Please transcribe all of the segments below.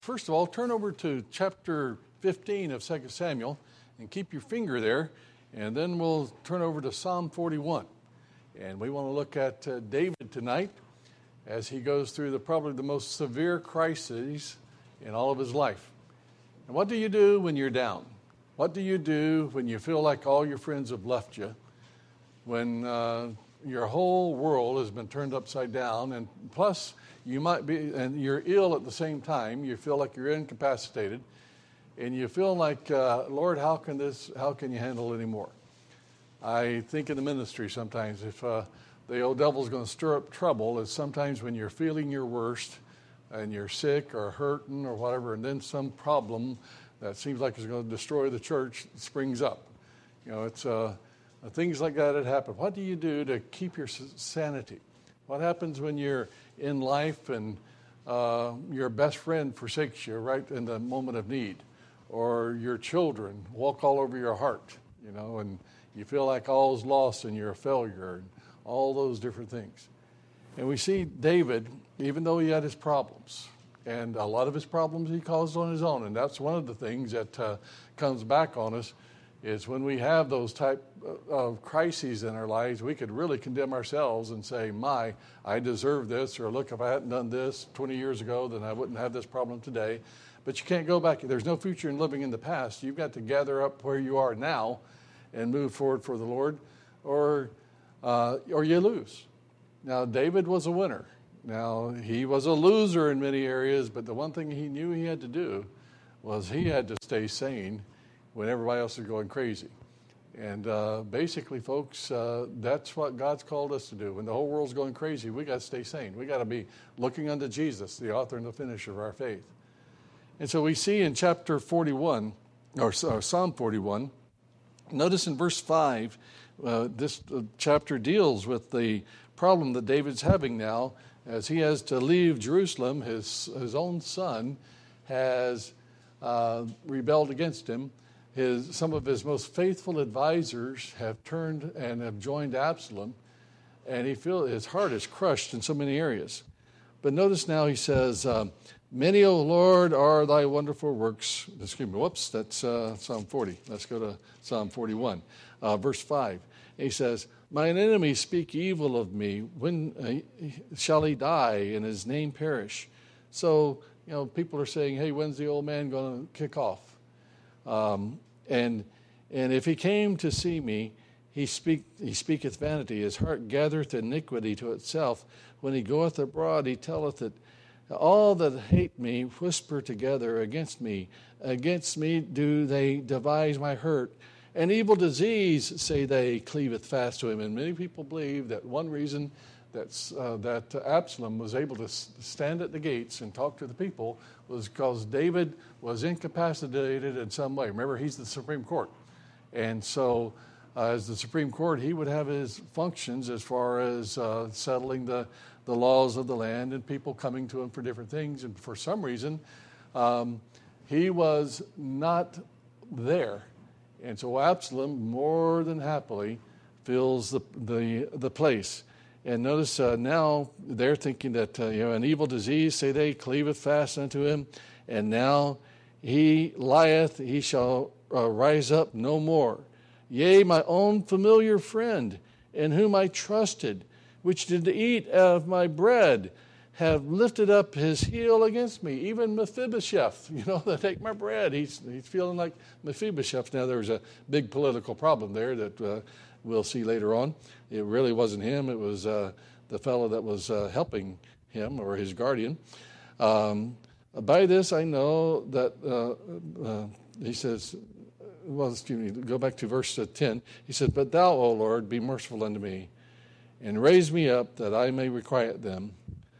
First of all, turn over to chapter 15 of 2 Samuel and keep your finger there, and then we'll turn over to Psalm 41. And we want to look at David tonight as he goes through probably the most severe crises in all of his life. And what do you do when you're down? What do you do when you feel like all your friends have left you? When your whole world has been turned upside down, and plus you might be, and you're ill at the same time. You feel like you're incapacitated, and you feel like, Lord, how can you handle it anymore? I think in the ministry sometimes, if the old devil's going to stir up trouble, is sometimes when you're feeling your worst, and you're sick or hurting or whatever, and then some problem that seems like it's going to destroy the church springs up. You know, it's things like that happen. What do you do to keep your sanity? What happens when you're in life and your best friend forsakes you right in the moment of need, or your children walk all over your heart, you know, and you feel like all is lost and you're a failure, and all those different things. And we see David, even though he had his problems, and a lot of his problems he caused on his own, and that's one of the things that comes back on us, is when we have those type of crises in our lives, we could really condemn ourselves and say, I deserve this, or look, if I hadn't done this 20 years ago, then I wouldn't have this problem today. But you can't go back. There's no future in living in the past. You've got to gather up where you are now and move forward for the Lord, or you lose. Now, David was a winner. Now, he was a loser in many areas, but the one thing he knew he had to do was he had to stay sane when everybody else is going crazy. And basically, folks, that's what God's called us to do. When the whole world's going crazy, we got to stay sane. We got to be looking unto Jesus, the author and the finisher of our faith. And so we see in chapter 41, or Psalm 41, notice in verse 5, this chapter deals with the problem that David's having now, as he has to leave Jerusalem. His own son has rebelled against him. Some of his most faithful advisors have turned and have joined Absalom, and his heart is crushed in so many areas. But notice now he says, many, O Lord, are thy wonderful works. Excuse me, whoops, that's Psalm 40. Let's go to Psalm 41, verse 5. He says, mine enemies speak evil of me. When shall he die and his name perish? So, you know, people are saying, hey, when's the old man going to kick off? And if he came to see me, he speaketh vanity. His heart gathereth iniquity to itself. When he goeth abroad, he telleth that all that hate me whisper together against me. Against me do they devise my hurt. An evil disease, say they, cleaveth fast to him. And many people believe that one reason that Absalom was able to stand at the gates and talk to the people was because David was incapacitated in some way. Remember, he's the Supreme Court. And so as the Supreme Court, he would have his functions as far as settling the laws of the land and people coming to him for different things. And for some reason, he was not there. And so Absalom, more than happily, fills the place. And notice now they're thinking that an evil disease, say they, cleaveth fast unto him. And now he lieth, he shall rise up no more. Yea, my own familiar friend, in whom I trusted, which did eat of my bread, have lifted up his heel against me. Even Mephibosheth, they take my bread. He's feeling like Mephibosheth. Now, there's a big political problem there that we'll see later on. It really wasn't him. It was the fellow that was helping him, or his guardian. By this I know that, he says, go back to verse 10. He said, but thou, O Lord, be merciful unto me, and raise me up that I may requite them.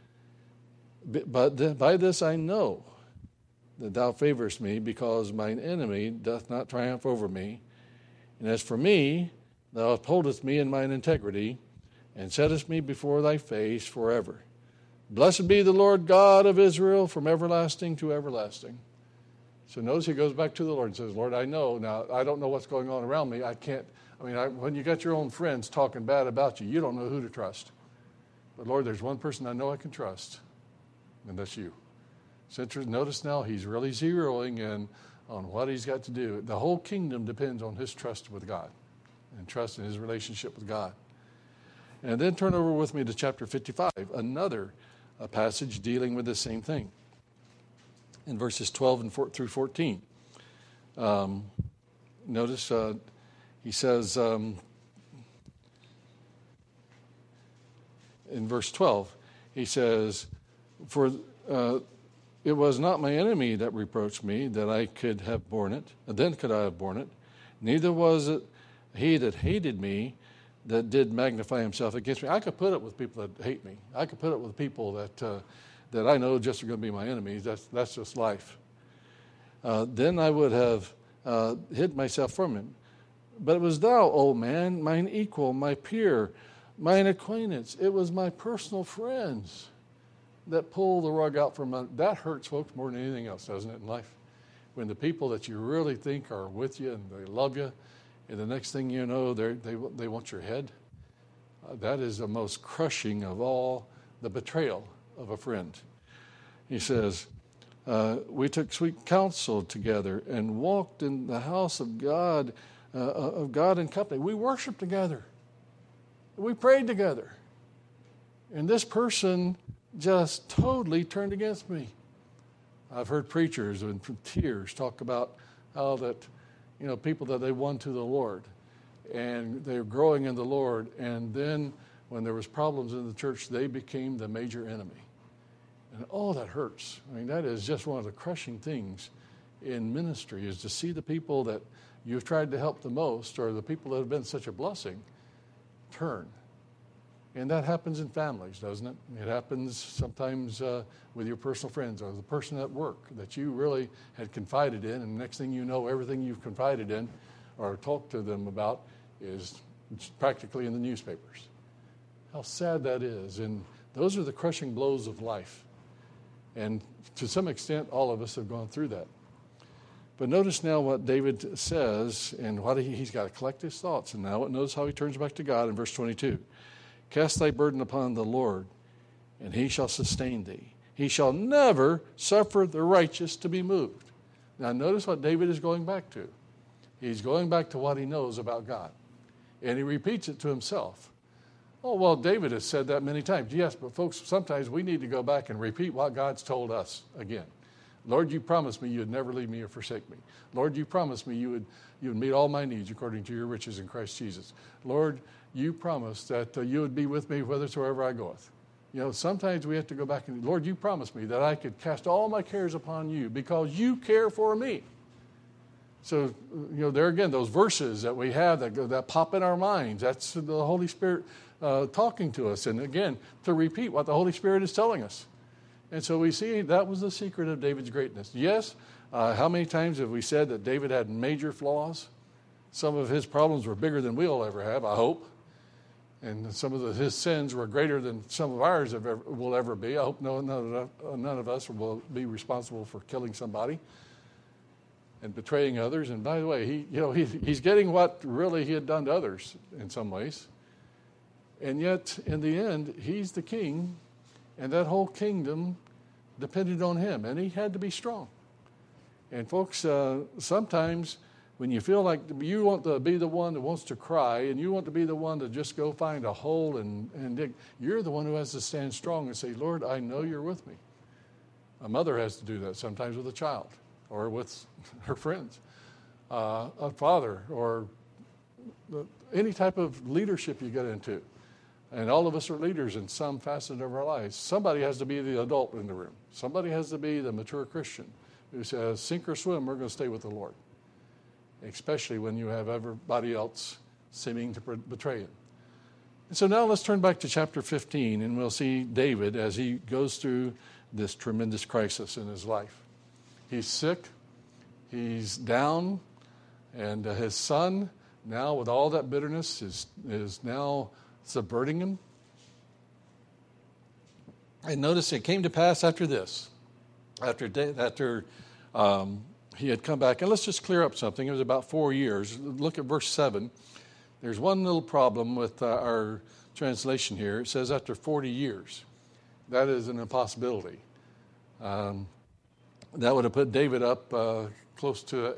But by this I know that thou favorest me, because mine enemy doth not triumph over me. And as for me, thou upholdest me in mine integrity, and settest me before thy face forever. Blessed be the Lord God of Israel from everlasting to everlasting. So notice he goes back to the Lord and says, Lord, I know. Now, I don't know what's going on around me. When you got your own friends talking bad about you, you don't know who to trust. But Lord, there's one person I know I can trust, and that's you. Notice now he's really zeroing in on what he's got to do. The whole kingdom depends on his trust with God and trust in his relationship with God. And then turn over with me to chapter 55, another passage dealing with the same thing. In verses 12 through 14. Notice he says in verse 12, he says, "For it was not my enemy that reproached me that I could have borne it, then could I have borne it. Neither was it he that hated me that did magnify himself against me." I could put up with people that hate me. I could put up with people that I know just are going to be my enemies. That's just life. Then I would have hid myself from him. But it was thou, O man, mine equal, my peer, mine acquaintance. It was my personal friends that pulled the rug out from under. That hurts folks more than anything else, doesn't it, in life? When the people that you really think are with you and they love you, and the next thing you know, they want your head. That is the most crushing of all, the betrayal of a friend. He says, we took sweet counsel together and walked in the house of God in company. We worshiped together. We prayed together. And this person just totally turned against me. I've heard preachers in tears talk about how that, people that they won to the Lord, and they're growing in the Lord, and then when there was problems in the church, they became the major enemy. And that hurts. I mean, that is just one of the crushing things in ministry, is to see the people that you've tried to help the most, or the people that have been such a blessing, turn. And that happens in families, doesn't it? It happens sometimes with your personal friends, or the person at work that you really had confided in, and the next thing you know, everything you've confided in or talked to them about is practically in the newspapers. How sad that is. And those are the crushing blows of life. And to some extent, all of us have gone through that. But notice now what David says, and what he's got to collect his thoughts. And now notice how he turns back to God in verse 22. "Cast thy burden upon the Lord, and he shall sustain thee. He shall never suffer the righteous to be moved." Now notice what David is going back to. He's going back to what he knows about God. And he repeats it to himself. Oh, well, David has said that many times. Yes, but folks, sometimes we need to go back and repeat what God's told us again. Lord, you promised me you would never leave me or forsake me. Lord, you promised me you would meet all my needs according to your riches in Christ Jesus. Lord, you promised that you would be with me whithersoever I goeth. Sometimes we have to go back and, Lord, you promised me that I could cast all my cares upon you because you care for me. So, there again, those verses that we have that pop in our minds, that's the Holy Spirit talking to us. And again, to repeat what the Holy Spirit is telling us. And so we see that was the secret of David's greatness. Yes, how many times have we said that David had major flaws? Some of his problems were bigger than we'll ever have, I hope. And some of his sins were greater than some of ours will ever be. I hope none of us will be responsible for killing somebody and betraying others. And by the way, he's getting what really he had done to others in some ways. And yet, in the end, he's the king, and that whole kingdom depended on him, and he had to be strong. And folks, sometimes when you feel like you want to be the one that wants to cry, and you want to be the one to just go find a hole and dig, you're the one who has to stand strong and say, Lord, I know you're with me. A mother has to do that sometimes with a child or with her friends. A father, or any type of leadership you get into. And all of us are leaders in some facet of our lives. Somebody has to be the adult in the room. Somebody has to be the mature Christian who says, sink or swim, we're going to stay with the Lord. Especially when you have everybody else seeming to betray him. And so now let's turn back to chapter 15, and we'll see David as he goes through this tremendous crisis in his life. He's sick. He's down. And his son, now with all that bitterness, is now subverting him. And notice it came to pass after this, after he had come back. And let's just clear up something. It was about 4 years. Look at verse 7. There's one little problem with our translation here. It says after 40 years. That is an impossibility. That would have put David up close to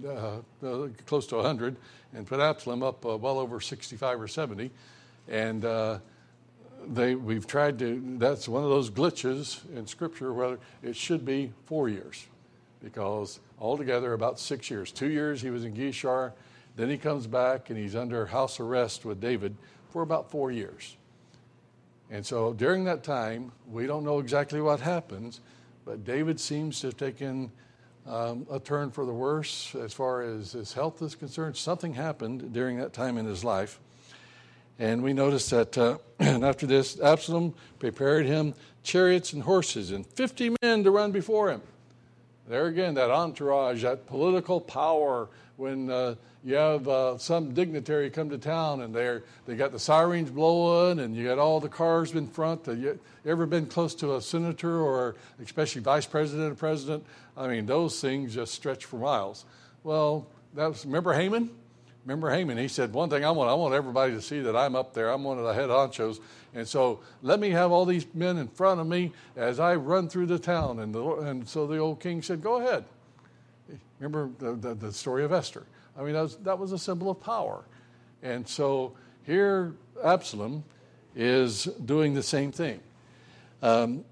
100, and put Absalom up well over 65 or 70. And we've tried to. That's one of those glitches in Scripture where it should be 4 years, because altogether about 6 years. 2 years he was in Geshur, then he comes back and he's under house arrest with David for about 4 years. And so during that time, we don't know exactly what happens, but David seems to have taken a turn for the worse as far as his health is concerned. Something happened during that time in his life. And we notice that and after this, Absalom prepared him chariots and horses and 50 men to run before him. There again, that entourage, that political power, when you have some dignitary come to town and they got the sirens blowing and you got all the cars in front. You ever been close to a senator or especially vice president or president? I mean, those things just stretch for miles. Well, remember Haman? Remember Haman? He said, one thing I want everybody to see that I'm up there. I'm one of the head honchos. And so let me have all these men in front of me as I run through the town. And so the old king said, go ahead. Remember the story of Esther. I mean, that was a symbol of power. And so here Absalom is doing the same thing. And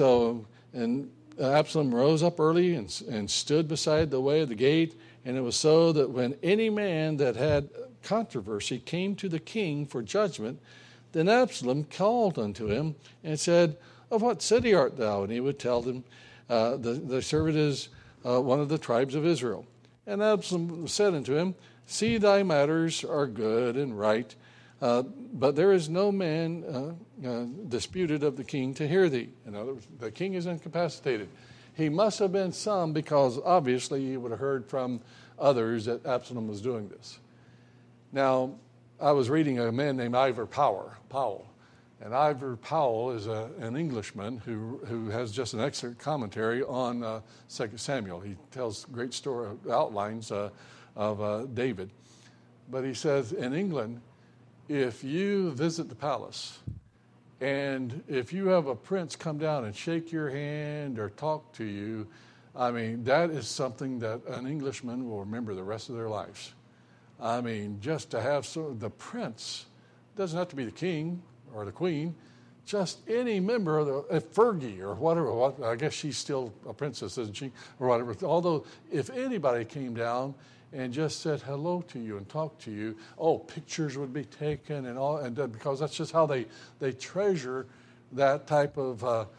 Absalom rose up early and stood beside the way of the gate. And it was so that when any man that had controversy came to the king for judgment, then Absalom called unto him and said, of what city art thou? And he would tell them, the servant is one of the tribes of Israel. And Absalom said unto him, see, thy matters are good and right, but there is no man disputed of the king to hear thee. In other words, the king is incapacitated. He must have been some, because obviously he would have heard from others that Absalom was doing this. Now, I was reading a man named Ivor Powell. And Ivor Powell is an Englishman who has just an excellent commentary on 2 Samuel. He tells great story outlines of David. But he says in England, if you visit the palace and if you have a prince come down and shake your hand or talk to you, I mean, that is something that an Englishman will remember the rest of their lives. I mean, just to have the prince, doesn't have to be the king or the queen, just any member of Fergie or whatever. I guess she's still a princess, isn't she? Or whatever. Although, if anybody came down and just said hello to you and talked to you, pictures would be taken and all, and because that's just how they treasure that type of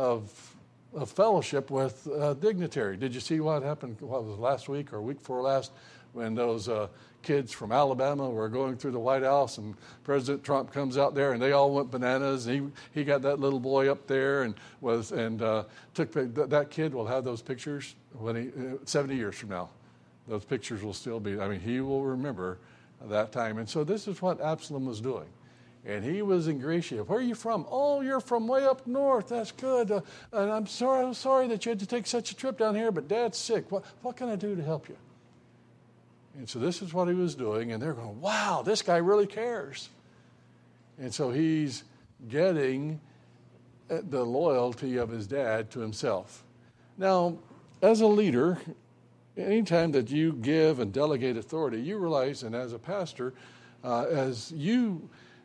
fellowship with dignitary. Did you see what happened? What was it, last week or week before last, when those kids from Alabama were going through the White House and President Trump comes out there and they all went bananas. And he got that little boy up there and took that kid will have those pictures when 70 years from now. Those pictures will still be. I mean, he will remember that time. And so this is what Absalom was doing. And he was ingratiating. Where are you from? Oh, you're from way up north. That's good. And I'm sorry that you had to take such a trip down here, but Dad's sick. What can I do to help you? And so this is what he was doing. And they're going, wow, this guy really cares. And so he's getting the loyalty of his dad to himself. Now, as a leader, anytime that you give and delegate authority, you realize, and as a pastor, as you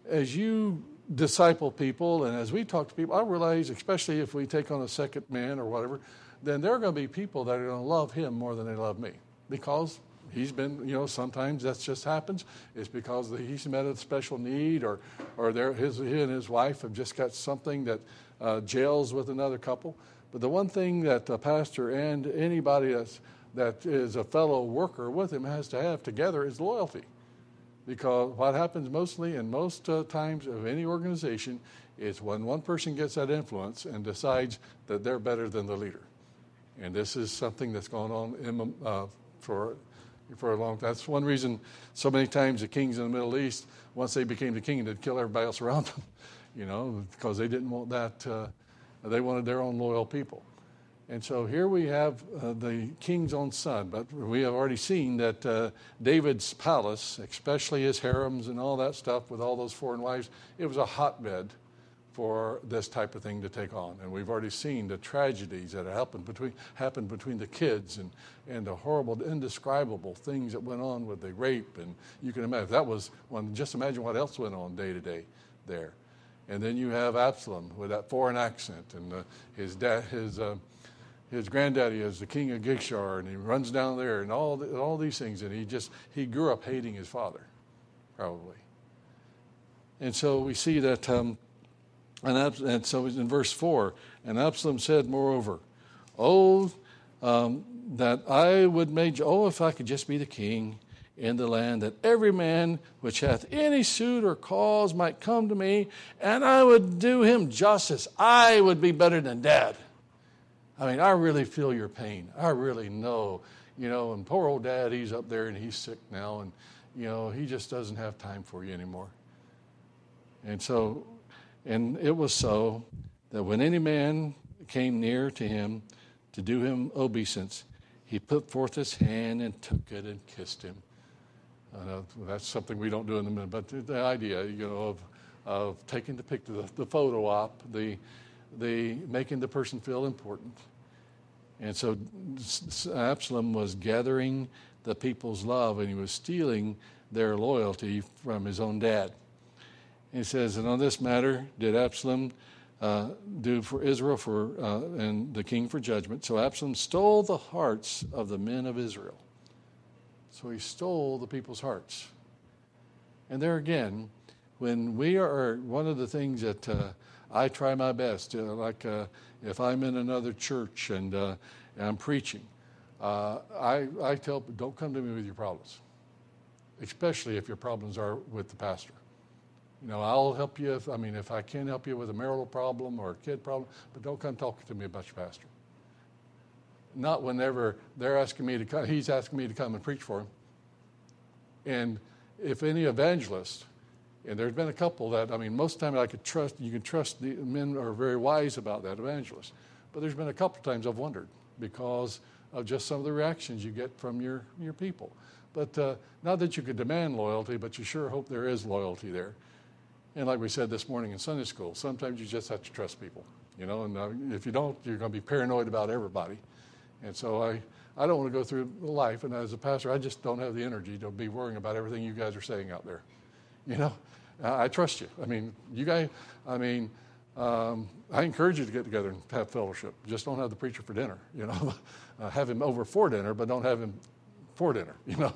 disciple people and as we talk to people, I realize, especially if we take on a second man or whatever, then there are going to be people that are going to love him more than they love me, because he's been, sometimes that just happens. It's because he's met a special need, or he and his wife have just got something that gels with another couple. But the one thing that the pastor and anybody that is a fellow worker with him has to have together is loyalty. Because what happens mostly and most times of any organization is when one person gets that influence and decides that they're better than the leader. And this is something that's gone on for a long time. That's one reason so many times the kings in the Middle East, once they became the king, they'd kill everybody else around them, because they didn't want that. They wanted their own loyal people. And so here we have the king's own son. But we have already seen that David's palace, especially his harems and all that stuff with all those foreign wives, it was a hotbed for this type of thing to take on. And we've already seen the tragedies that happened between the kids and the horrible, indescribable things that went on with the rape. And you can imagine, that was one, just imagine what else went on day to day there. And then you have Absalom with that foreign accent, and his granddaddy is the king of Gishar, and he runs down there, and all these things, and he grew up hating his father, probably. And so we see that, and so in verse 4, and Absalom said, moreover, that I would if I could just be the king in the land, that every man which hath any suit or cause might come to me, and I would do him justice. I would be better than Dad. I mean, I really feel your pain. I really know, and poor old Dad, he's up there and he's sick now, and, he just doesn't have time for you anymore. And it was so that when any man came near to him to do him obeisance, he put forth his hand and took it and kissed him. That's something we don't do in the minute, but the idea, of taking the photo op, the making the person feel important. And so Absalom was gathering the people's love, and he was stealing their loyalty from his own dad. He says, and on this matter did Absalom do for Israel and the king for judgment. So Absalom stole the hearts of the men of Israel. So he stole the people's hearts. And there again, when we are, one of the things that I try my best, if I'm in another church and I'm preaching, I tell people, don't come to me with your problems, especially if your problems are with the pastor. I'll help you if I can help you with a marital problem or a kid problem, but don't come talking to me about your pastor. Not whenever they're asking me to come, he's asking me to come and preach for him. And if any evangelist, and there's been a couple that, most of the time you can trust the men are very wise about that, evangelist. But there's been a couple of times I've wondered because of just some of the reactions you get from your people. But not that you could demand loyalty, but you sure hope there is loyalty there. And like we said this morning in Sunday school, sometimes you just have to trust people, and if you don't, you're going to be paranoid about everybody. And so I don't want to go through life, and as a pastor, I just don't have the energy to be worrying about everything you guys are saying out there. I trust you. You guys, I encourage you to get together and have fellowship. Just don't have the preacher for dinner, have him over for dinner, but don't have him for dinner,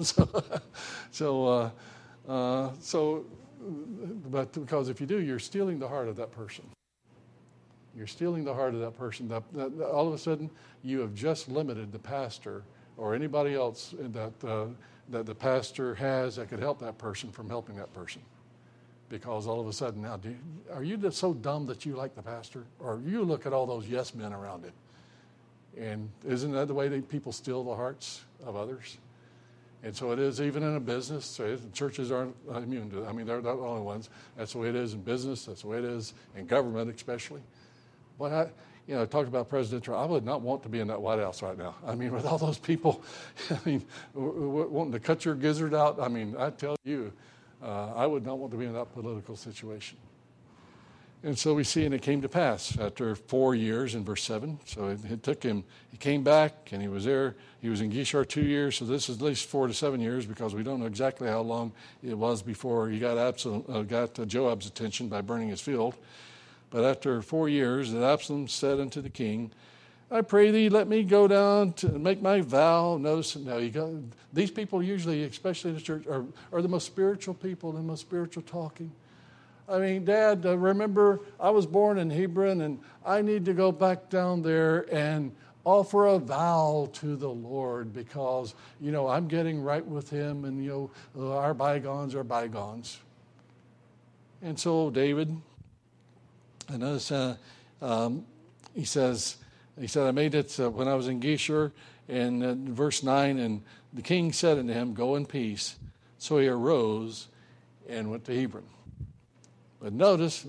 But because if you do, you're stealing the heart of that person. You're stealing the heart of that person. That all of a sudden, you have just limited the pastor or anybody else that the pastor has that could help that person from helping that person. Because all of a sudden now, are you just so dumb that you like the pastor? Or you look at all those yes men around him. And isn't that the way people steal the hearts of others? And so it is even in a business. So churches aren't immune to it. They're not the only ones. That's the way it is in business. That's the way it is in government especially. But I talked about President Trump. I would not want to be in that White House right now. With all those people, wanting to cut your gizzard out. I tell you, I would not want to be in that political situation. And so we see, and it came to pass after 4 years in verse 7. So it took him, he came back, and he was there. He was in Gishar 2 years, so this is at least 4 to 7 years because we don't know exactly how long it was before he got Joab's attention by burning his field. But after 4 years, that Absalom said unto the king, I pray thee, let me go down to make my vow. Notice, these people usually, especially in the church, are the most spiritual people and the most spiritual talking. Dad, remember, I was born in Hebron, and I need to go back down there and offer a vow to the Lord because, I'm getting right with him, and, our bygones are bygones. And so David, I notice he said, I made it when I was in Geshur, and verse 9, and the king said unto him, go in peace. So he arose and went to Hebron. But notice,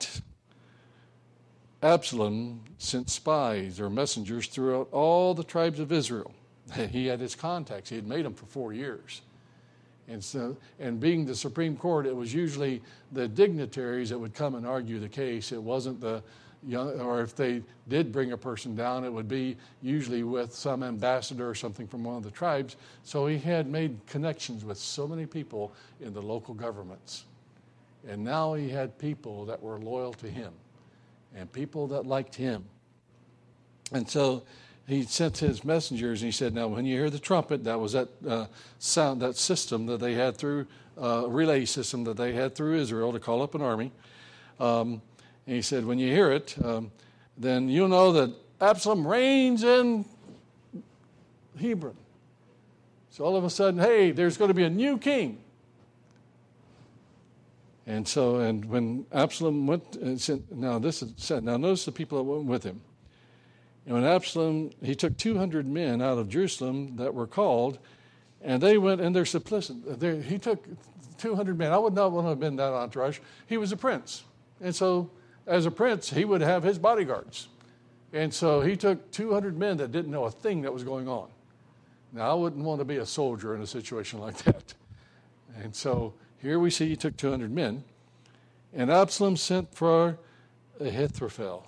Absalom sent spies or messengers throughout all the tribes of Israel. He had his contacts. He had made them for 4 years. And being the Supreme Court, it was usually the dignitaries that would come and argue the case. It wasn't the young, or if they did bring a person down, it would be usually with some ambassador or something from one of the tribes. So he had made connections with so many people in the local governments. And now he had people that were loyal to him and people that liked him. And so he sent his messengers, and he said, now, when you hear the trumpet, that was that sound, that system that they had through, relay system that they had through Israel to call up an army. And he said, when you hear it, then you'll know that Absalom reigns in Hebron. So all of a sudden, hey, there's going to be a new king. And so, and when Absalom went, and said, now this is said, now notice the people that went with him. And when Absalom, he took 200 men out of Jerusalem that were called, and they went in their simplicity. He took 200 men. I would not want to have been that entourage. He was a prince. And so, as a prince, he would have his bodyguards. And so he took 200 men that didn't know a thing that was going on. Now, I wouldn't want to be a soldier in a situation like that. And so, here we see he took 200 men. And Absalom sent for Ahithophel.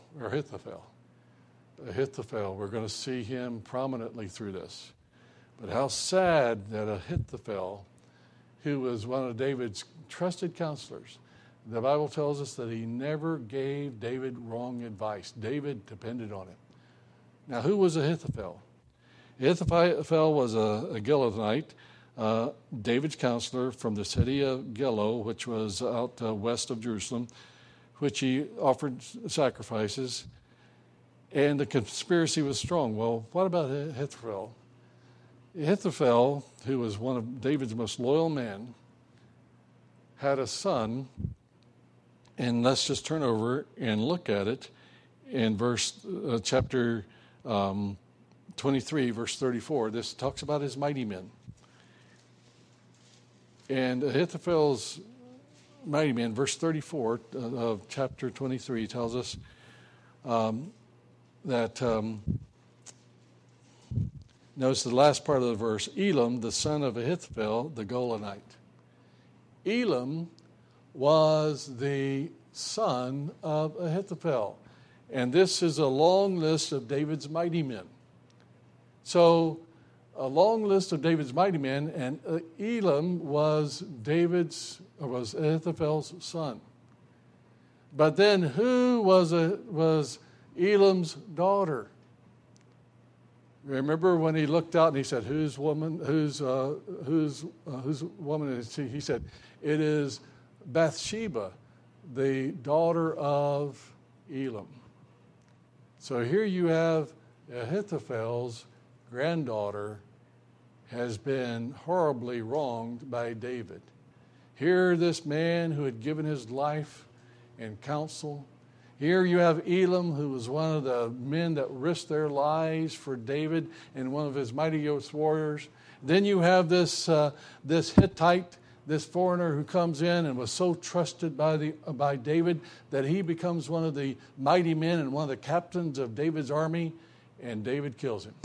We're going to see him prominently through this. But how sad that Ahithophel, who was one of David's trusted counselors, the Bible tells us that he never gave David wrong advice. David depended on him. Now, who was Ahithophel? Ahithophel was a Gilonite, David's counselor from the city of Gilo, which was out west of Jerusalem, which he offered sacrifices. And the conspiracy was strong. Well, what about Ahithophel? Ahithophel, who was one of David's most loyal men, had a son, and let's just turn over and look at it in chapter 23, verse 34. This talks about his mighty men. And Ahithophel's mighty men, verse 34 of chapter 23, tells us that, notice the last part of the verse, Elam, the son of Ahithophel, the Gilonite. Elam was the son of Ahithophel. And this is a long list of David's mighty men. So, a long list of David's mighty men, and Elam was Ahithophel's son. But then who was Elam's daughter? Remember when he looked out and he said, "Whose woman? Whose woman is she?" He said, "It is Bathsheba, the daughter of Elam." So here you have Ahithophel's granddaughter has been horribly wronged by David. Here, this man who had given his life and counsel. Here you have Elam, who was one of the men that risked their lives for David and one of his mightiest warriors. Then you have this Hittite, this foreigner who comes in and was so trusted by David that he becomes one of the mighty men and one of the captains of David's army, and David kills him.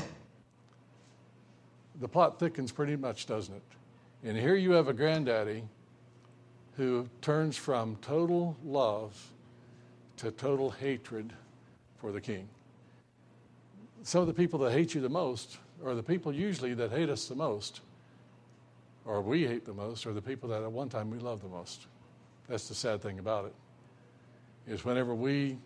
The plot thickens pretty much, doesn't it? And here you have a granddaddy who turns from total love to total hatred for the king. Some of the people that hate you the most, or the people usually that hate us the most, or we hate the most, are the people that at one time we loved the most. That's the sad thing about it. Is whenever the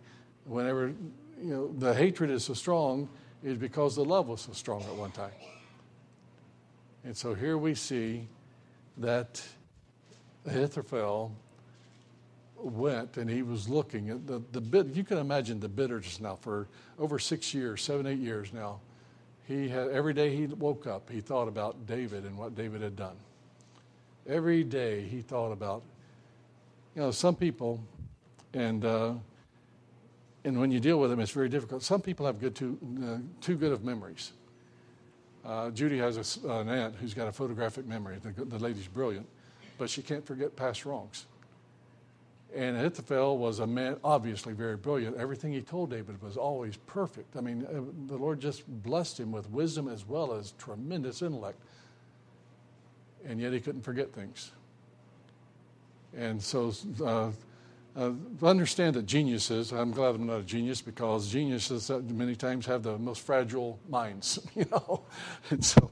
hatred is so strong, is because the love was so strong at one time. And so here we see that Ahithophel went and he was looking at the bit. You can imagine the bitterness now for over 6 years, 7, 8 years now. He had every day he woke up, he thought about David and what David had done. Every day he thought about, some people, and when you deal with them, it's very difficult. Some people have too good of memories. Judy has an aunt who's got a photographic memory. The lady's brilliant, but she can't forget past wrongs. And Ahithophel was a man, obviously very brilliant. Everything he told David was always perfect. I mean, the Lord just blessed him with wisdom as well as tremendous intellect. and yet he couldn't forget things. And so understand that geniuses, I'm glad I'm not a genius, because geniuses many times have the most fragile minds, And so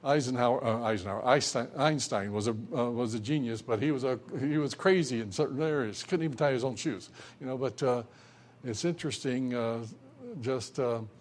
Einstein was a genius, but he was crazy in certain areas. Couldn't even tie his own shoes, But it's interesting just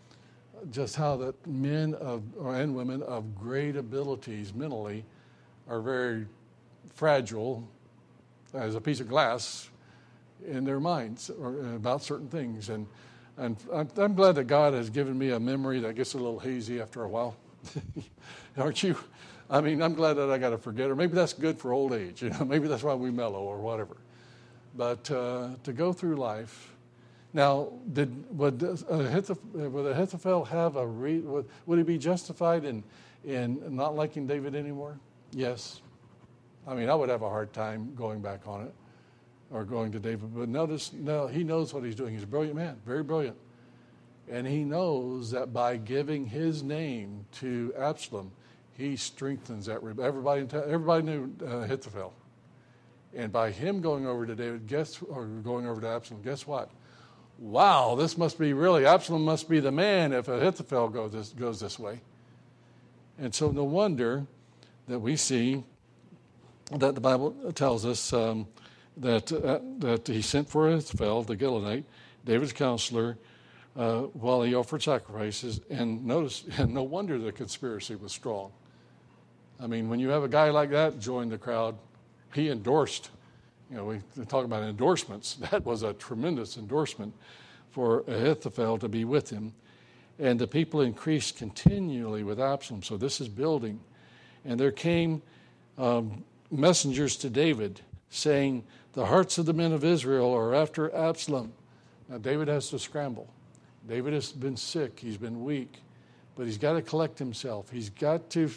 how that men and women of great abilities mentally are very fragile as a piece of glass in their minds about certain things. And I'm glad that God has given me a memory that gets a little hazy after a while. Aren't you? I mean, I'm glad that I got to forget, or maybe that's good for old age. Maybe that's why we mellow or whatever. But to go through life. Now, would Ahithophel have would he be justified in not liking David anymore? Yes. I mean, I would have a hard time going back on it or going to David. But notice, no, he knows what he's doing. He's a brilliant man, very brilliant. And he knows that by giving his name to Absalom, he strengthens that. Everybody knew Ahithophel. And by him going over to David, going over to Absalom, guess what? Wow, this must be really, Absalom must be the man if Ahithophel goes this way. And so no wonder that we see that the Bible tells us that he sent for Ahithophel, the Gilonite, David's counselor, while he offered sacrifices. And notice, and no wonder the conspiracy was strong. I mean, when you have a guy like that join the crowd, he endorsed. We talk about endorsements. That was a tremendous endorsement for Ahithophel to be with him. And the people increased continually with Absalom. So this is building. And there came messengers to David saying, the hearts of the men of Israel are after Absalom. Now David has to scramble. David has been sick. He's been weak. But he's got to collect himself. He's got to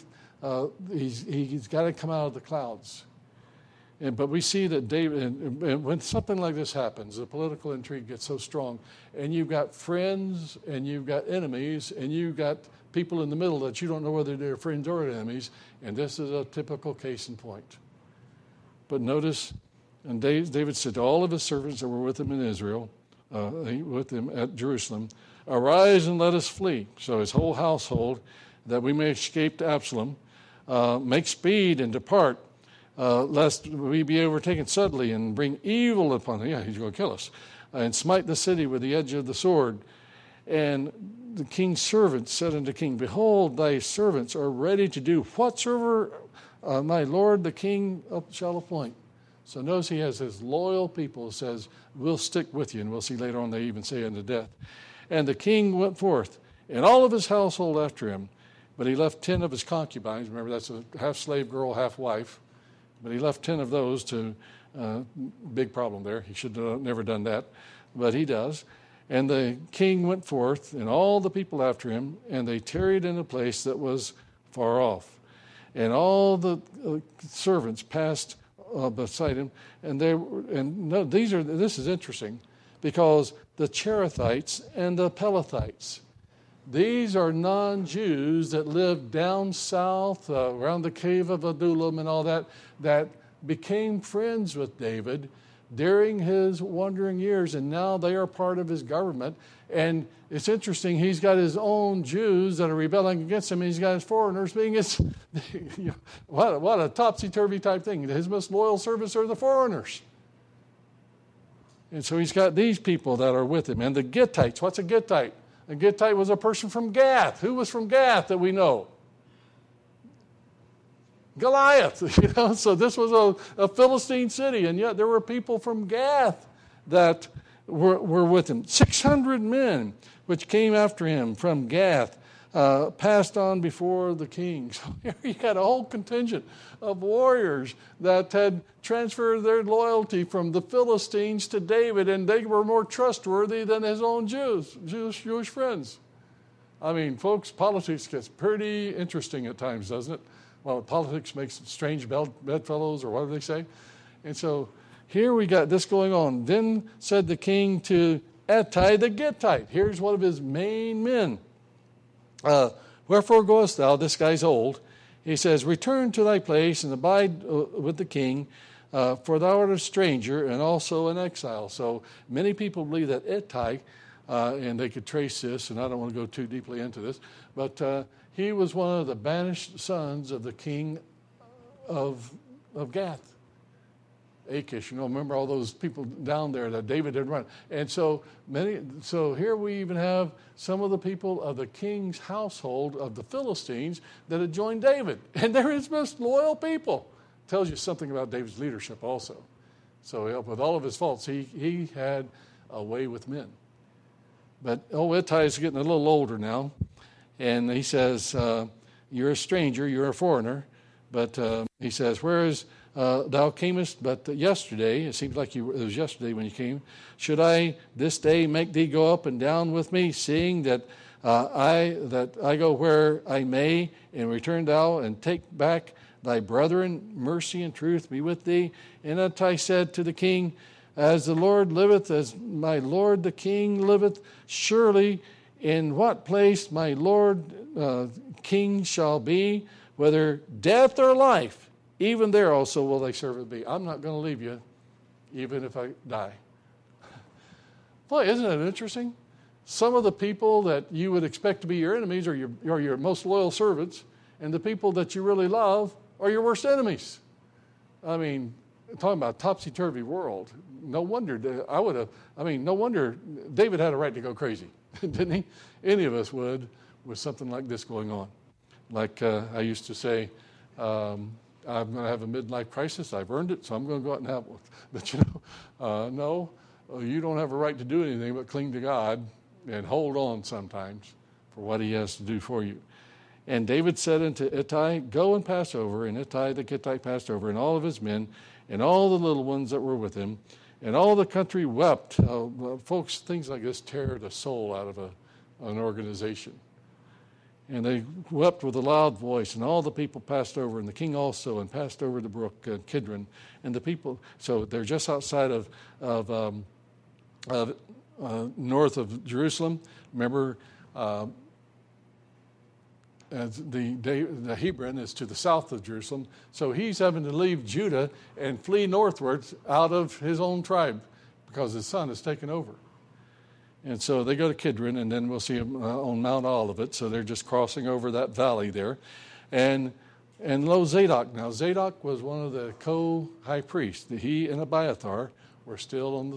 come out of the clouds. But we see that David, and when something like this happens, the political intrigue gets so strong, and you've got friends, and you've got enemies, and you've got people in the middle that you don't know whether they're friends or enemies, and this is a typical case in point. But notice, and David said to all of his servants that were with him in Israel, with him at Jerusalem, arise and let us flee. So his whole household, that we may escape to Absalom, make speed and depart, lest we be overtaken suddenly and bring evil upon him. Yeah, he's going to kill us. And smite the city with the edge of the sword. And the king's servants said unto the king, behold, thy servants are ready to do whatsoever my lord the king shall appoint. So notice he has his loyal people, says, we'll stick with you. And we'll see later on they even say unto death. And the king went forth, and all of his household after him. But he left 10 of his concubines. Remember, that's a half slave girl, half wife. But he left 10 of those to, big problem there. He should have never done that, but he does. And the king went forth, and all the people after him, and they tarried in a place that was far off. And all the servants passed beside him, this is interesting, because the Cherethites and the Pelethites, these are non-Jews that lived down south around the cave of Adullam and all that became friends with David during his wandering years, and now they are part of his government. And it's interesting, he's got his own Jews that are rebelling against him, and he's got his foreigners being his... what a topsy-turvy type thing. His most loyal servants are the foreigners. And so he's got these people that are with him. And the Gittites, what's a Gittite? A Gittite was a person from Gath. Who was from Gath that we know? Goliath. So this was a Philistine city, and yet there were people from Gath that were with him. 600 men which came after him from Gath passed on before the king. So here you got a whole contingent of warriors that had transferred their loyalty from the Philistines to David, and they were more trustworthy than his own Jewish friends. I mean, folks, politics gets pretty interesting at times, doesn't it? Well, politics makes strange bedfellows, or whatever they say. And so here we got this going on. Then said the king to Attai the Gittite. Here's one of his main men. Wherefore goest thou, this guy's old, He says, return to thy place and abide with the king, for thou art a stranger and also an exile. So many people believe that Ittai, and they could trace this, and I don't want to go too deeply into this, but he was one of the banished sons of the king of Gath. Achish, remember all those people down there that David had run. And so here we even have some of the people of the king's household of the Philistines that had joined David. And they're his most loyal people. Tells you something about David's leadership also. So with all of his faults, he had a way with men. But Ittai is getting a little older now. And he says, you're a stranger, you're a foreigner. But he says, whereas thou camest but yesterday, it seems like it was yesterday when you came, should I this day make thee go up and down with me, seeing that I go where I may, and return thou and take back thy brethren, mercy and truth be with thee? And Ittai said to the king, as the Lord liveth, as my lord the king liveth, surely in what place my lord king shall be, whether death or life, even there also will they serve me. I'm not going to leave you, even if I die. Boy, isn't it interesting? Some of the people that you would expect to be your enemies are your most loyal servants, and the people that you really love are your worst enemies. I mean, talking about a topsy-turvy world. No wonder no wonder David had a right to go crazy, didn't he? Any of us would with something like this going on. Like I used to say, I'm going to have a midlife crisis. I've earned it, so I'm going to go out and have one. But no, you don't have a right to do anything but cling to God and hold on sometimes for what he has to do for you. And David said unto Ittai, go and pass over. And Ittai the Gittite passed over, and all of his men, and all the little ones that were with him. And all the country wept. Folks, things like this tear the soul out of an organization. And they wept with a loud voice, and all the people passed over, and the king also, and passed over the brook Kidron. And the people, so they're just outside of north of Jerusalem. Remember, the Hebron is to the south of Jerusalem. So he's having to leave Judah and flee northwards out of his own tribe because his son has taken over. And so they go to Kidron, and then we'll see them on Mount Olivet. So they're just crossing over that valley there. And lo, Zadok. Now, Zadok was one of the co-high priests. He and Abiathar were still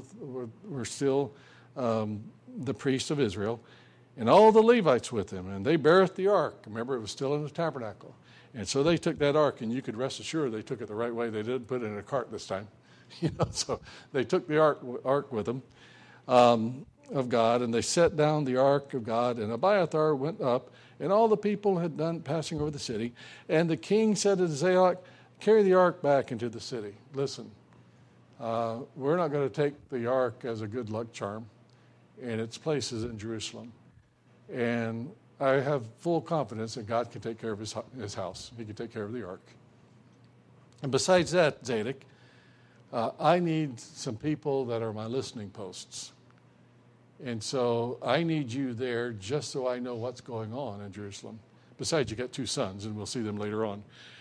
the priests of Israel. And all the Levites with him. And they beareth the ark. Remember, it was still in the tabernacle. And so they took that ark, and you could rest assured they took it the right way. They didn't put it in a cart this time. So they took the ark with them. Of God, and they set down the ark of God, and Abiathar went up, and all the people had done passing over the city. And the king said to Zadok, carry the ark back into the city. Listen, we're not going to take the ark as a good luck charm, and its place is in Jerusalem. And I have full confidence that God can take care of his house. He can take care of the ark. And besides that, Zadok, I need some people that are my listening posts. And so I need you there just so I know what's going on in Jerusalem. Besides, you got two sons, and we'll see them later on.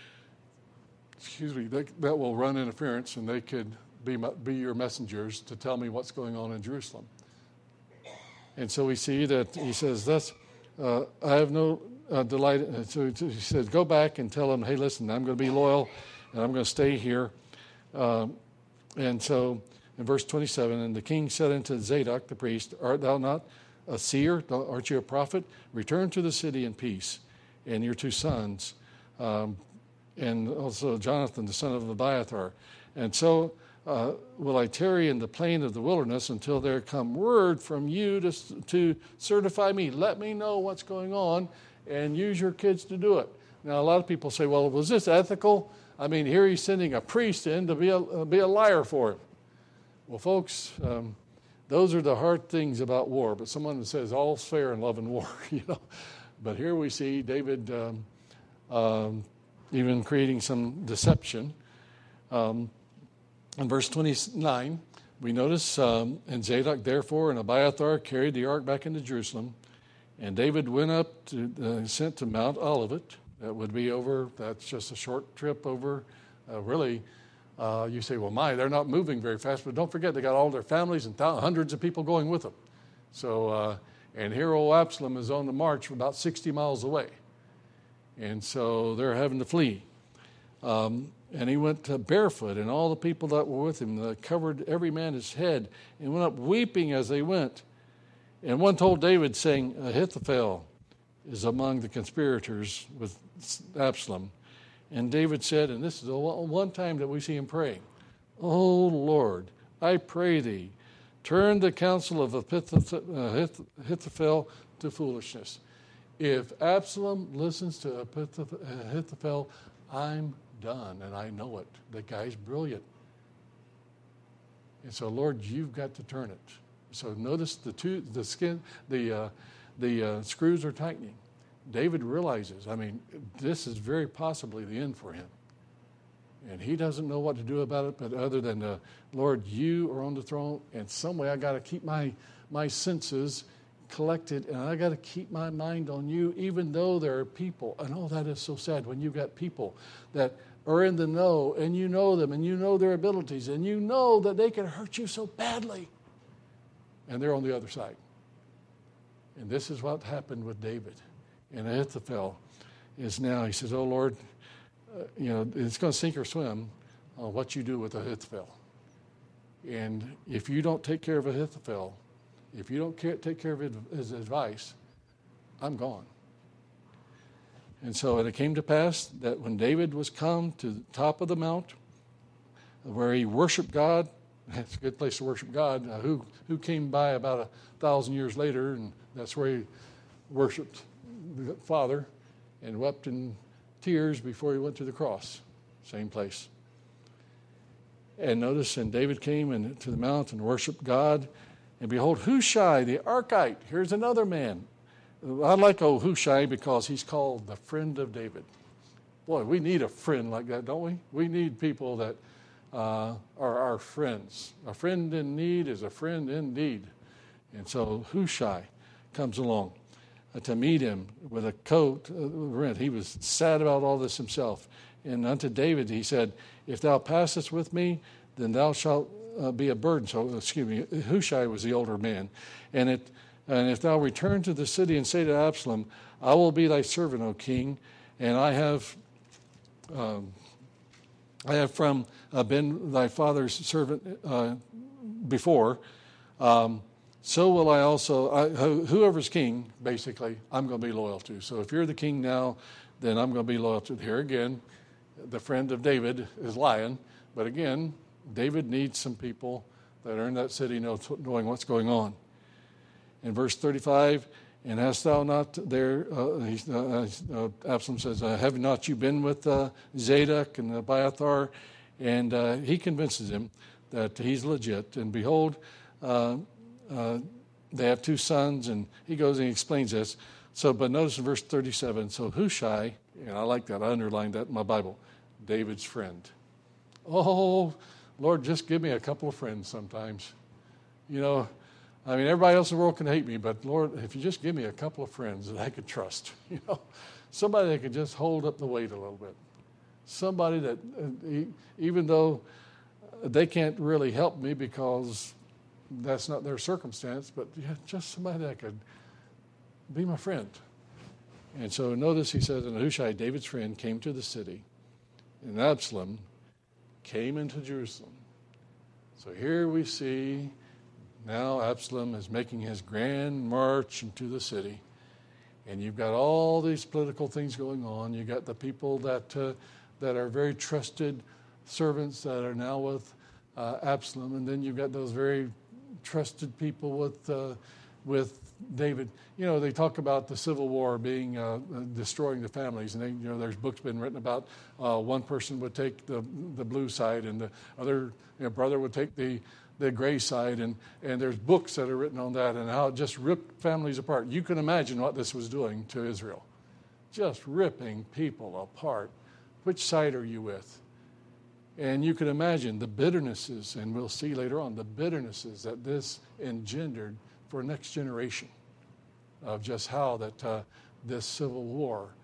That will run interference, and they could be your messengers to tell me what's going on in Jerusalem. And so we see that he says, I have no delight. So he says, go back and tell them, hey, listen, I'm going to be loyal, and I'm going to stay here. And so in verse 27, and the king said unto Zadok the priest, art thou not a seer? Art you a prophet? Return to the city in peace, and your two sons, and also Jonathan, the son of Abiathar. And so will I tarry in the plain of the wilderness until there come word from you to certify me. Let me know what's going on, and use your kids to do it. Now, a lot of people say, well, was this ethical? I mean, here he's sending a priest in to be a liar for him. Well, folks, those are the hard things about war. But someone says all's fair in love and war, But here we see David even creating some deception. In verse 29, we notice, and Zadok therefore and Abiathar carried the ark back into Jerusalem, and David went up sent to Mount Olivet, that would be over. That's just a short trip over. Really, you say, well, they're not moving very fast. But don't forget, they got all their families and hundreds of people going with them. So, and here old Absalom is on the march about 60 miles away. And so they're having to flee. And he went barefoot, and all the people that were with him covered every man his head and went up weeping as they went. And one told David, saying, Ahithophel is among the conspirators with Absalom. And David said, and this is the one time that we see him praying, "O Lord, I pray thee, turn the counsel of Ahithophel to foolishness." If Absalom listens to Ahithophel, I'm done, and I know it. The guy's brilliant. And so, Lord, you've got to turn it. So notice the screws are tightening. David realizes, this is very possibly the end for him. And he doesn't know what to do about it, but other than, Lord, you are on the throne, and some way I got to keep my senses collected, and I got to keep my mind on you, even though there are people. And that is so sad when you've got people that are in the know, and you know them, and you know their abilities, and you know that they can hurt you so badly, and they're on the other side. And this is what happened with David. And Ahithophel is now, he says, "Oh Lord, it's going to sink or swim on what you do with Ahithophel. And if you don't take care of Ahithophel, if you don't take care of his advice, I'm gone." And so it came to pass that when David was come to the top of the mount, where he worshiped God, it's a good place to worship God, who came by about 1,000 years later, and that's where he worshiped the Father and wept in tears before he went to the cross. Same place. And notice, and David came to the mount and worshiped God. And behold, Hushai the Archite, here's another man. I like old Hushai because he's called the friend of David. Boy, we need a friend like that, don't we? We need people that are our friends. A friend in need is a friend indeed. And so Hushai comes along to meet him with a coat rent. He was sad about all this himself. And unto David he said, "If thou passest with me, then thou shalt be a burden." So, Hushai was the older man. And if thou return to the city and say to Absalom, "I will be thy servant, O king, and I have been thy father's servant before, so will I also, whoever's king, basically, I'm going to be loyal to. So if you're the king now, then I'm going to be loyal to." Here again, the friend of David is lying. But again, David needs some people that are in that city knowing what's going on. In verse 35, "And hast thou not there," Absalom says, "have not you been with Zadok and Abiathar?" And he convinces him that he's legit. And behold, they have 2 sons, and he goes and he explains this. So, but notice in verse 37, so Hushai, and I like that, I underlined that in my Bible, David's friend. Oh, Lord, just give me a couple of friends sometimes. Everybody else in the world can hate me, but Lord, if you just give me a couple of friends that I could trust, somebody that could just hold up the weight a little bit. Somebody that, even though they can't really help me because that's not their circumstance, but just somebody that could be my friend. And so notice he says, "And Hushai, David's friend, came to the city, and Absalom came into Jerusalem." So here we see now Absalom is making his grand march into the city. And you've got all these political things going on. You've got the people that are very trusted servants that are now with Absalom. And then you've got those very trusted people with David. They talk about the Civil War being destroying the families, and there's books been written about one person would take the blue side, and the other brother would take the gray side, and there's books that are written on that and how it just ripped families apart. You can imagine what this was doing to Israel, just ripping people apart. Which side are you with? And you can imagine the bitternesses, and we'll see later on, the bitternesses that this engendered for next generation of just how that this civil war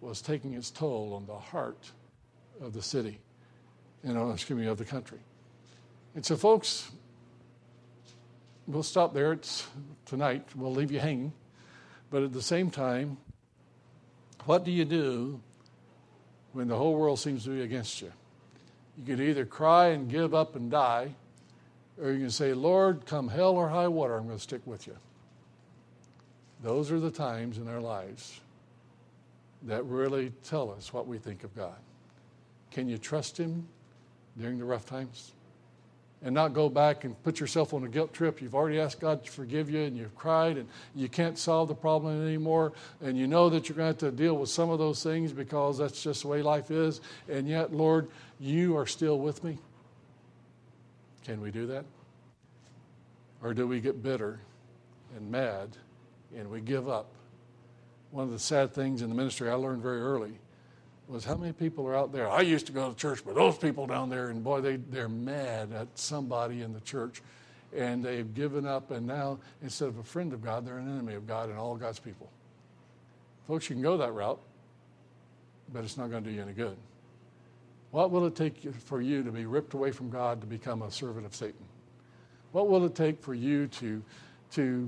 was taking its toll on the heart of the city, of the country. And so, folks, we'll stop there. It's tonight. We'll leave you hanging. But at the same time, what do you do when the whole world seems to be against you? You could either cry and give up and die, or you can say, Lord, come hell or high water, I'm going to stick with you. Those are the times in our lives that really tell us what we think of God. Can you trust him during the rough times? And not go back and put yourself on a guilt trip. You've already asked God to forgive you, and you've cried, and you can't solve the problem anymore, and you know that you're going to have to deal with some of those things because that's just the way life is, and yet, Lord, you are still with me. Can we do that? Or do we get bitter and mad and we give up? One of the sad things in the ministry I learned very early was how many people are out there. I used to go to church, but those people down there, and boy, they're mad at somebody in the church, and they've given up, and now instead of a friend of God, they're an enemy of God and all God's people. Folks, you can go that route, but it's not going to do you any good. What will it take for you to be ripped away from God to become a servant of Satan? What will it take for you to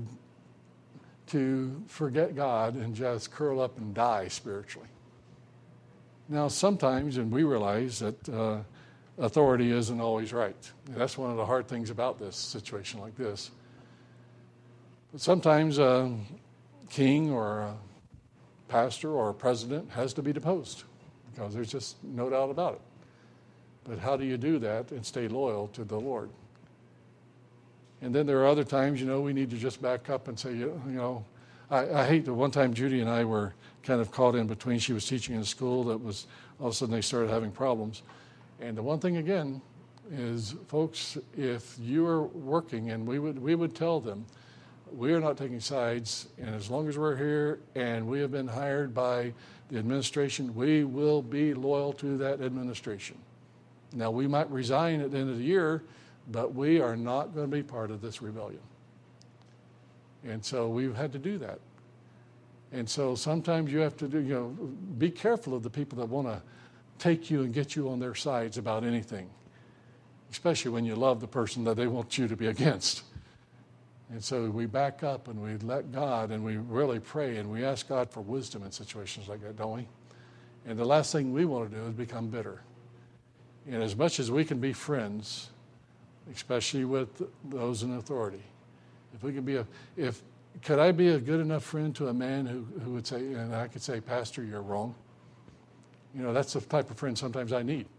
forget God and just curl up and die spiritually? Now, sometimes, and we realize that authority isn't always right. That's one of the hard things about this situation like this. But sometimes a king or a pastor or a president has to be deposed because there's just no doubt about it. But how do you do that and stay loyal to the Lord? And then there are other times, we need to just back up and say, I hate that one time Judy and I were kind of caught in between. She was teaching in a school that was, all of a sudden they started having problems. And the one thing again is, folks, if you are working, and we would tell them, we are not taking sides, and as long as we're here and we have been hired by the administration, we will be loyal to that administration. Now, we might resign at the end of the year, but we are not going to be part of this rebellion. And so we've had to do that. And so sometimes you have to be careful of the people that want to take you and get you on their sides about anything, especially when you love the person that they want you to be against. And so we back up and we let God, and we really pray, and we ask God for wisdom in situations like that, don't we? And the last thing we want to do is become bitter. And as much as we can be friends, especially with those in authority, if we can be could I be a good enough friend to a man who would say, and I could say, Pastor, you're wrong? That's the type of friend sometimes I need.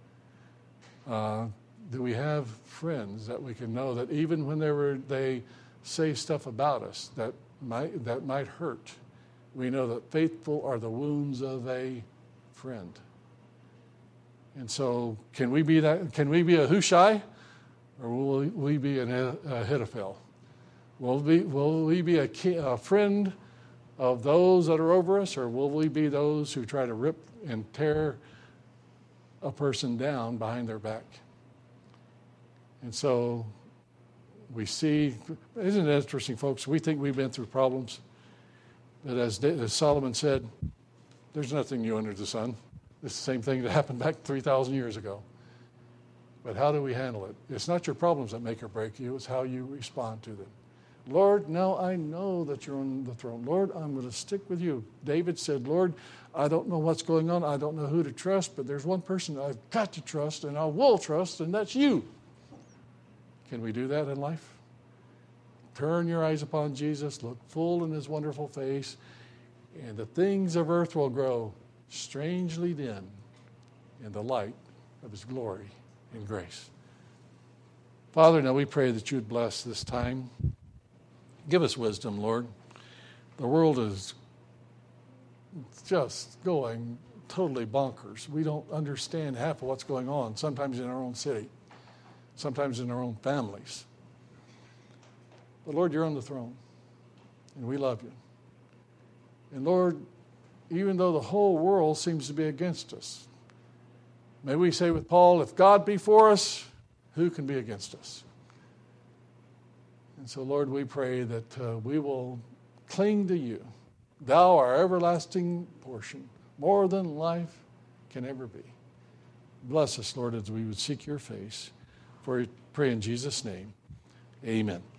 Do we have friends that we can know that even when they say stuff about us that might hurt, we know that faithful are the wounds of a friend? And so can we be that? Can we be a Hushai, or will we be an Ahithophel? Will we be a friend of those that are over us, or will we be those who try to rip and tear a person down behind their back? And so we see, isn't it interesting, folks? We think we've been through problems, but as Solomon said, there's nothing new under the sun. It's the same thing that happened back 3,000 years ago. But how do we handle it? It's not your problems that make or break you. It's how you respond to them. Lord, now I know that you're on the throne. Lord, I'm going to stick with you. David said, Lord, I don't know what's going on. I don't know who to trust, but there's one person I've got to trust, and I will trust, and that's you. Can we do that in life? Turn your eyes upon Jesus, look full in his wonderful face, and the things of earth will grow strangely dim in the light of his glory and grace. Father, now we pray that you would bless this time. Give us wisdom, Lord. The world is just going totally bonkers. We don't understand half of what's going on, sometimes in our own city, sometimes in our own families. But Lord, you're on the throne, and we love you. And Lord, even though the whole world seems to be against us, may we say with Paul, if God be for us, who can be against us? And so, Lord, we pray that we will cling to you. Thou, our everlasting portion, more than life can ever be. Bless us, Lord, as we would seek your face. For we pray in Jesus' name. Amen.